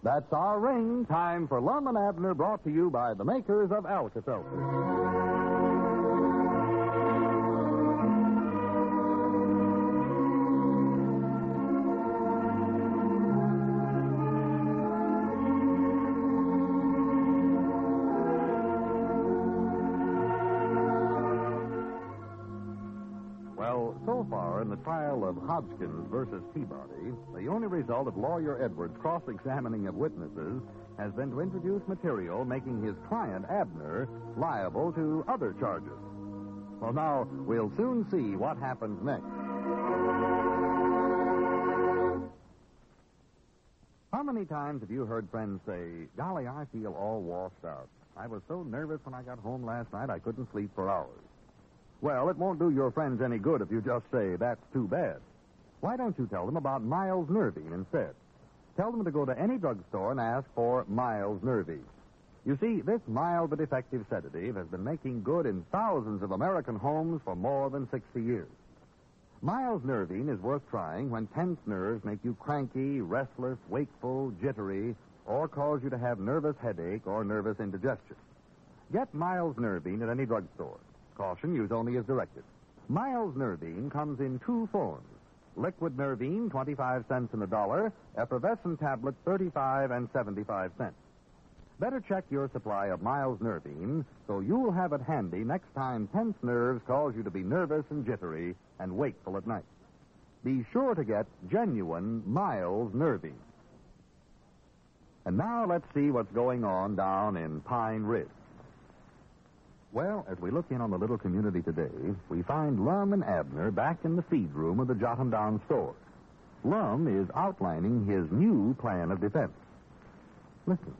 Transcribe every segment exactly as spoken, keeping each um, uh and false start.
That's our ring. Time for Lum and Abner, brought to you by the makers of Alka-Seltzer. So far, in the trial of Hodgkins versus Peabody, the only result of Lawyer Edwards' cross-examining of witnesses has been to introduce material making his client, Abner, liable to other charges. Well, now, we'll soon see what happens next. How many times have you heard friends say, "Golly, I feel all washed out. I was so nervous when I got home last night I couldn't sleep for hours." Well, it won't do your friends any good if you just say, "That's too bad." Why don't you tell them about Miles Nervine instead? Tell them to go to any drugstore and ask for Miles Nervine. You see, this mild but effective sedative has been making good in thousands of American homes for more than sixty years. Miles Nervine is worth trying when tense nerves make you cranky, restless, wakeful, jittery, or cause you to have nervous headache or nervous indigestion. Get Miles Nervine at any drugstore. Caution, use only as directed. Miles Nervine comes in two forms. Liquid Nervine, twenty-five cents in a dollar. Effervescent tablet, thirty-five and seventy-five cents. Better check your supply of Miles Nervine so you'll have it handy next time tense nerves cause you to be nervous and jittery and wakeful at night. Be sure to get genuine Miles Nervine. And now let's see what's going on down in Pine Ridge. Well, as we look in on the little community today, we find Lum and Abner back in the feed room of the Jotham Down store. Lum is outlining his new plan of defense. Listen.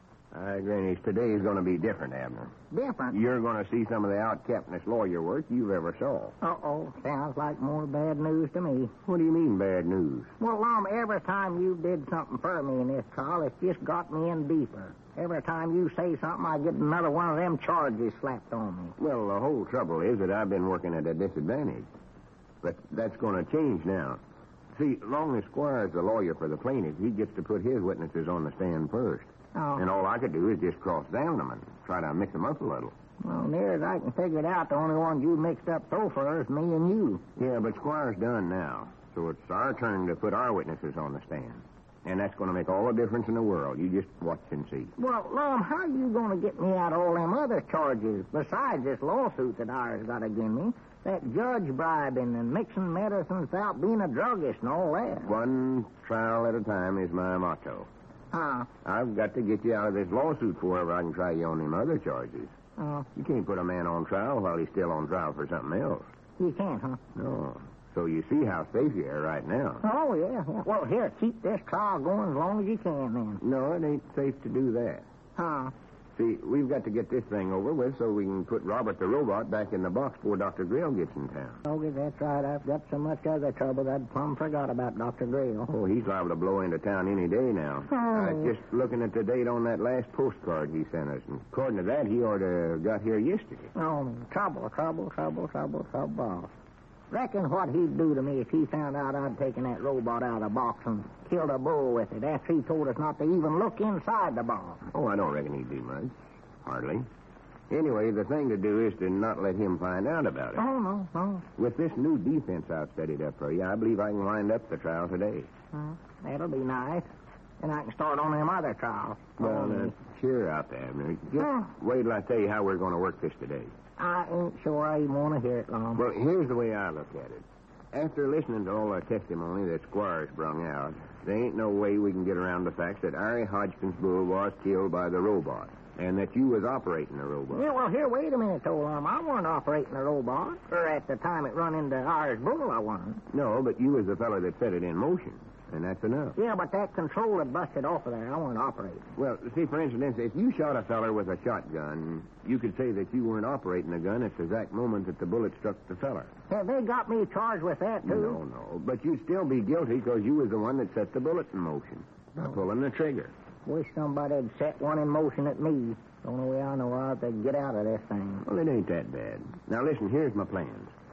I agree. Today's going to be different, Abner. Different? You're going to see some of the out-captainest lawyer work you've ever saw. Uh-oh. Sounds like more bad news to me. What do you mean, bad news? Well, Lum, every time you did something for me in this trial, it's just got me in deeper. Every time you say something, I get another one of them charges slapped on me. Well, the whole trouble is that I've been working at a disadvantage. But that's going to change now. See, long as Squire's the lawyer for the plaintiff, he gets to put his witnesses on the stand first. Oh. And all I could do is just cross-examine them and try to mix them up a little. Well, near as I can figure it out, the only ones you mixed up so far is me and you. Yeah, but Squire's done now. So it's our turn to put our witnesses on the stand. And that's going to make all the difference in the world. You just watch and see. Well, Lum, how are you going to get me out of all them other charges besides this lawsuit that ours got against me? That judge bribing and mixing medicines without being a druggist and all that. One trial at a time is my motto. Huh? I've got to get you out of this lawsuit before I can try you on them other charges. Oh. You can't put a man on trial while he's still on trial for something else. You can't, huh? No. So you see how safe you are right now. Oh, yeah, yeah. Well, here, keep this trial going as long as you can, then. No, it ain't safe to do that. Huh? See, we've got to get this thing over with so we can put Robert the robot back in the box before Doctor Grail gets in town. Okay, that's right. I've got so much other trouble that I plumb forgot about Doctor Grail. Oh, he's liable to blow into town any day now. Oh. I was just looking at the date on that last postcard he sent us, and according to that, he ought to have got here yesterday. Oh, trouble, trouble, trouble, trouble, trouble. Reckon what he'd do to me if he found out I'd taken that robot out of the box and killed a bull with it after he told us not to even look inside the box. Oh, I don't reckon he'd do much. Hardly. Anyway, the thing to do is to not let him find out about it. Oh, no, no. With this new defense I've studied up for you, I believe I can wind up the trial today. Uh, that'll be nice. And I can start on them other trials. Well, uh, cheer up, Abner. Just Oh. wait till I tell you how we're going to work this today. I ain't sure I even want to hear it, Lum. Well, here's the way I look at it. After listening to all the testimony that Squire's brung out, there ain't no way we can get around the fact that Ari Hodgkins' bull was killed by the robot, and that you was operating the robot. Yeah, well, here, wait a minute, though, Lum. I wasn't operating the robot. Or at the time it run into ours bull, I wasn't. No, but you was the fellow that set it in motion, and that's enough. Yeah, but that control had busted off of there. I wasn't operating. Well, see, for instance, if you shot a feller with a shotgun, you could say that you weren't operating the gun at the exact moment that the bullet struck the feller. Have they got me charged with that, too? No, no, but you'd still be guilty because you was the one that set the bullet in motion by Oh. pulling the trigger. Wish somebody had set one in motion at me. The only way I know how to get out of this thing. Well, it ain't that bad. Now, listen, here's my plans.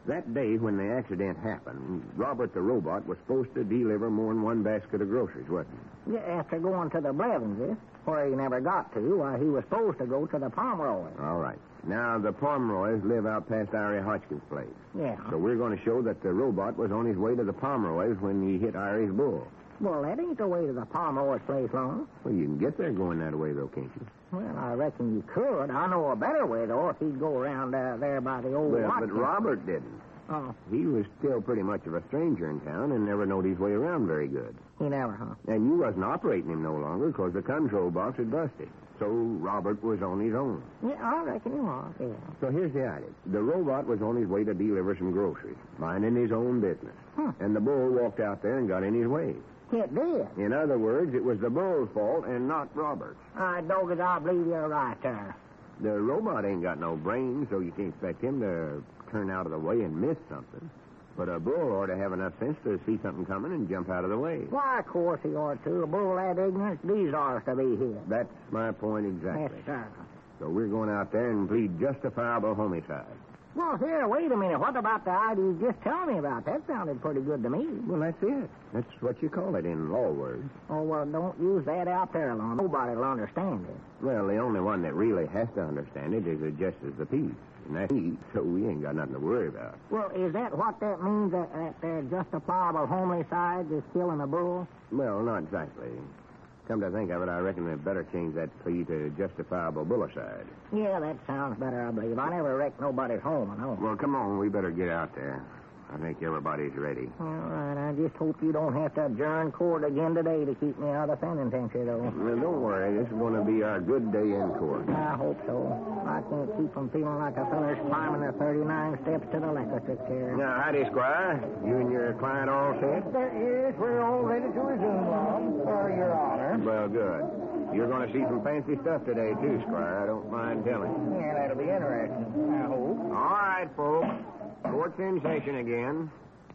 That day when the accident happened, Robert the robot was supposed to deliver more than one basket of groceries, wasn't he? Yeah, after going to the Blevins, where he never got to, why, he was supposed to go to the Pomeroy. All right. Now, the Pomeroys live out past Irie Hodgkins' place. Yeah. So we're going to show that the robot was on his way to the Pomeroys when he hit Irie's bull. Well, that ain't the way to the Pomeroy's place, Lon. Well, you can get there going that way, though, can't you? Well, I reckon you could. I know a better way, though, if he'd go around uh, there by the old Well, Watkins. but Robert didn't. Oh, He was still pretty much of a stranger in town and never knowed his way around very good. he never, huh? And you wasn't operating him no longer because the control box had busted. So Robert was on his own. Yeah, I reckon he was, yeah. So here's the idea. The robot was on his way to deliver some groceries, minding his own business. Hmm. And the bull walked out there and got in his way. It did. In other words, it was the bull's fault and not Robert's. I dogged, I believe you're right there. The robot ain't got no brains, so you can't expect him to turn out of the way and miss something. But a bull ought to have enough sense to see something coming and jump out of the way. Why, of course he ought to. A bull that ignorant, these are to be hid. That's my point exactly. Yes, sir. So we're going out there and plead justifiable homicide. Well, here, wait a minute. What about the idea you just told me about? That sounded pretty good to me. Well, that's it. That's what you call it in law words. Oh, well, don't use that out there, Lon. Nobody will understand it. Well, the only one that really has to understand it is the justice of the peace. And that's he, so we ain't got nothing to worry about. Well, is that what that means, that, that their justifiable homicide is killing a bull? Well, not exactly. Come to think of it, I reckon they'd better change that plea to justifiable bullicide. Yeah, that sounds better, I believe. I never wrecked nobody's home, I know. Well, come on, we better get out there. I think everybody's ready. All right, I just hope you don't have to adjourn court again today to keep me out of the penitentiary, though. Well, don't worry. This is going to be our good day in court. I hope so. I can't keep from feeling like a feller's climbing the thirty-nine steps to the electric chair. Now, howdy, Squire. You and your client all set? Yes, we're all ready to resume, Bob. For your honor. Well, good. You're going to see some fancy stuff today, too, Squire. I don't mind telling. Yeah, that'll be interesting. I hope. All right, folks. Court's in session again.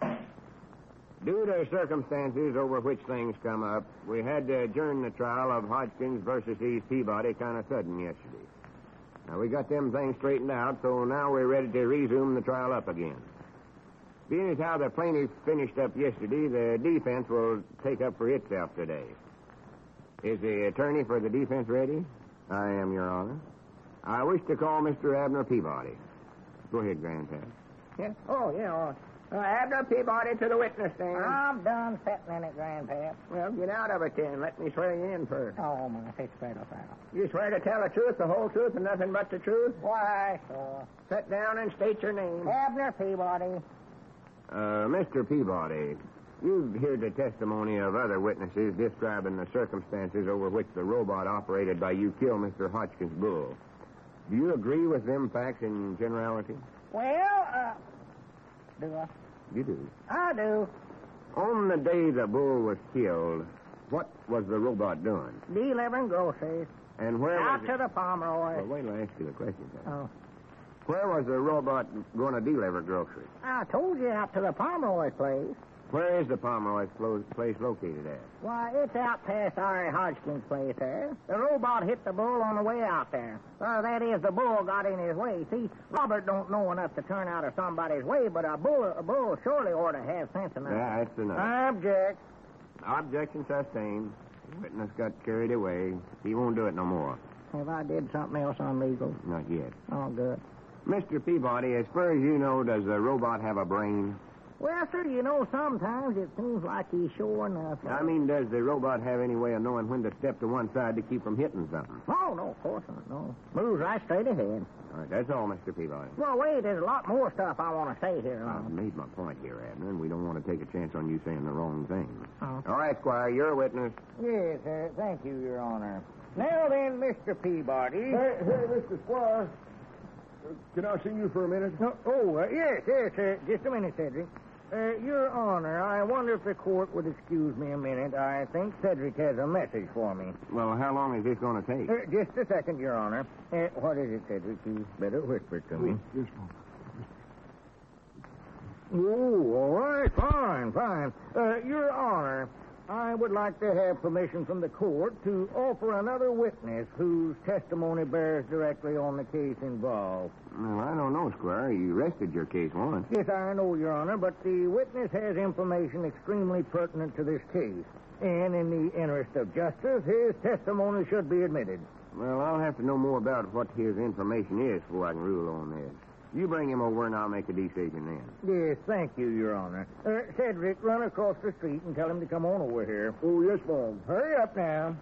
Due to circumstances over which things come up, we had to adjourn the trial of Hodgkins versus East Peabody kind of sudden yesterday. Now, we got them things straightened out, so now we're ready to resume the trial up again. Being as how the plaintiff finished up yesterday, the defense will take up for itself today. Is the attorney for the defense ready? I am, Your Honor. I wish to call Mister Abner Peabody. Go ahead, Grandpa. Yeah. Oh, yeah. Uh, Abner Peabody to the witness stand. I'm done sitting in it, Grandpa. Well, get out of it then. Let me swear you in first. Oh, my, it's fair to fair. You swear to tell the truth, the whole truth, and nothing but the truth? Why, sure. Sit down and state your name. Abner Peabody. Uh, Mister Peabody, you've heard the testimony of other witnesses describing the circumstances over which the robot operated by you killed Mister Hodgkins' bull. Do you agree with them facts in generality? Well, uh, do I? You do. I do. On the day the bull was killed, what was the robot doing? Delivering groceries. And where Out was to it? the Pomeroy. Well, wait till I ask you the question, sir. Oh. Where was the robot going to deliver groceries? I told you out to the Pomeroy's place. Where is the Pomeroy's clo- place located at? Why, it's out past Irie Hodgkins' place there. The robot hit the bull on the way out there. Uh, that is, the bull got in his way. See, Robert don't know enough to turn out of somebody's way, but a bull, a bull surely ought to have sense enough. Yeah, that's enough. I object. Objection sustained. The witness got carried away. He won't do it no more. Have I did something else unlegal? Not yet. Oh, good. Mister Peabody, as far as you know, does the robot have a brain? Well, sir, you know, sometimes it seems like he's sure enough. I mean, does the robot have any way of knowing when to step to one side to keep from hitting something? Oh, no, of course not, no. Moves right straight ahead. All right, that's all, Mister Peabody. Well, wait, there's a lot more stuff I want to say here. I've Um, made my point here, Abner, and we don't want to take a chance on you saying the wrong thing. Oh. All right, Squire, you're a witness. Yes, sir. Thank you, Your Honor. Now then, Mister Peabody. Hey, hey, Mister Squire. Uh, Can I see you for a minute? Oh, oh uh, yes, yes, uh, just a minute, Cedric. Uh, Your Honor, I wonder if the court would excuse me a minute. I think Cedric has a message for me. Well, how long is this going to take? Uh, just a second, Your Honor. Uh, what is it, Cedric? You better whisper it to me. Yes, ma'am. Oh, all right, fine, fine. Uh, Your Honor, I would like to have permission from the court to offer another witness whose testimony bears directly on the case involved. Well, I don't know, Squire. You rested your case once. Yes, I know, Your Honor, but the witness has information extremely pertinent to this case. And in the interest of justice, his testimony should be admitted. Well, I'll have to know more about what his information is before I can rule on this. You bring him over and I'll make a decision then. Yes, thank you, Your Honor. Uh, Cedric, run across the street and tell him to come on over here. Oh, yes, ma'am. Hurry up now.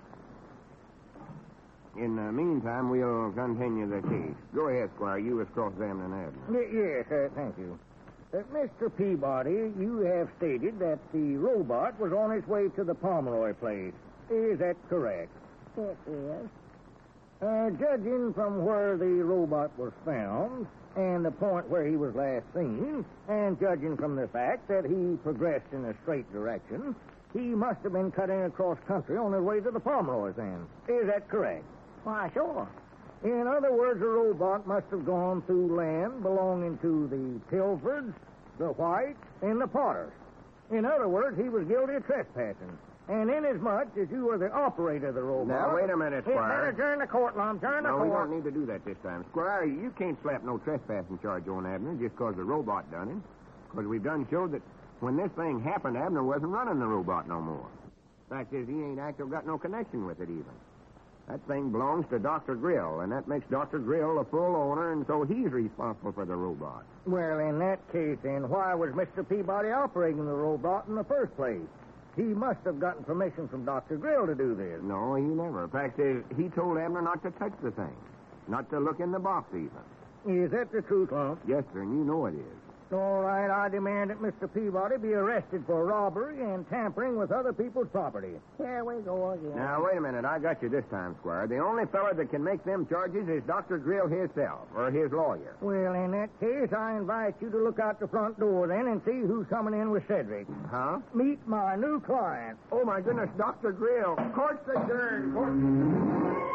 In the meantime, we'll continue the case. Go ahead, Squire. You was cross-examining Abner. Y- yes, uh, thank you. Uh, Mister Peabody, you have stated that the robot was on its way to the Pomeroy place. Is that correct? It is. Uh, judging from where the robot was found and the point where he was last seen, and judging from the fact that he progressed in a straight direction, he must have been cutting across country on his way to the Pomeroy's end. Is that correct? Why, sure. In other words, the robot must have gone through land belonging to the Tilfords, the Whites, and the Potters. In other words, he was guilty of trespassing. And inasmuch as you were the operator of the robot... Now, wait a minute, We'd Squire. better turn the court, Lum. Turn the No, we court. don't need to do that this time. Squire, you can't slap no trespassing charge on Abner just because the robot done it. Because we've done showed that when this thing happened, Abner wasn't running the robot no more. Fact is, he ain't actually got no connection with it even. That thing belongs to Doctor Grill, and that makes Doctor Grill a full owner, and so he's responsible for the robot. Well, in that case, then, why was Mister Peabody operating the robot in the first place? He must have gotten permission from Doctor Grill to do this. No, he never. Fact is, he told Abner not to touch the thing. Not to look in the box even. Is that the truth, Lump? Yes, sir, and you know it is. All right, I demand that Mister Peabody be arrested for robbery and tampering with other people's property. Here we go again. Now, wait a minute. I got you this time, Squire. The only fellow that can make them charges is Doctor Grill himself, or his lawyer. Well, in that case, I invite you to look out the front door then and see who's coming in with Cedric. Huh? Meet my new client. Oh, my goodness, Doctor Grill. Court's adjourned. Court...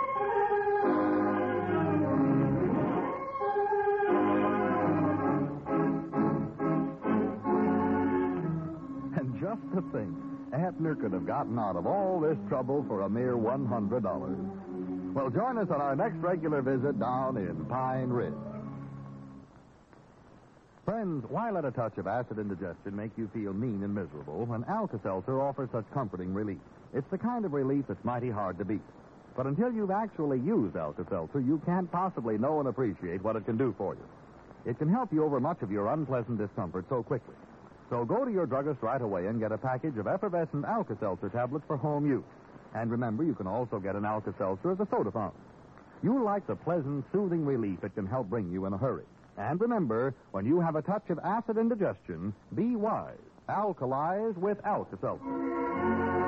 Just to think, Abner could have gotten out of all this trouble for a mere one hundred dollars. Well, join us on our next regular visit down in Pine Ridge. Friends, why let a touch of acid indigestion make you feel mean and miserable when Alka-Seltzer offers such comforting relief? It's the kind of relief that's mighty hard to beat. But until you've actually used Alka-Seltzer, you can't possibly know and appreciate what it can do for you. It can help you over much of your unpleasant discomfort so quickly. So go to your druggist right away and get a package of effervescent Alka-Seltzer tablets for home use. And remember, you can also get an Alka-Seltzer as a soda fountain. You'll like the pleasant, soothing relief it can help bring you in a hurry. And remember, when you have a touch of acid indigestion, be wise. Alkalize with Alka-Seltzer.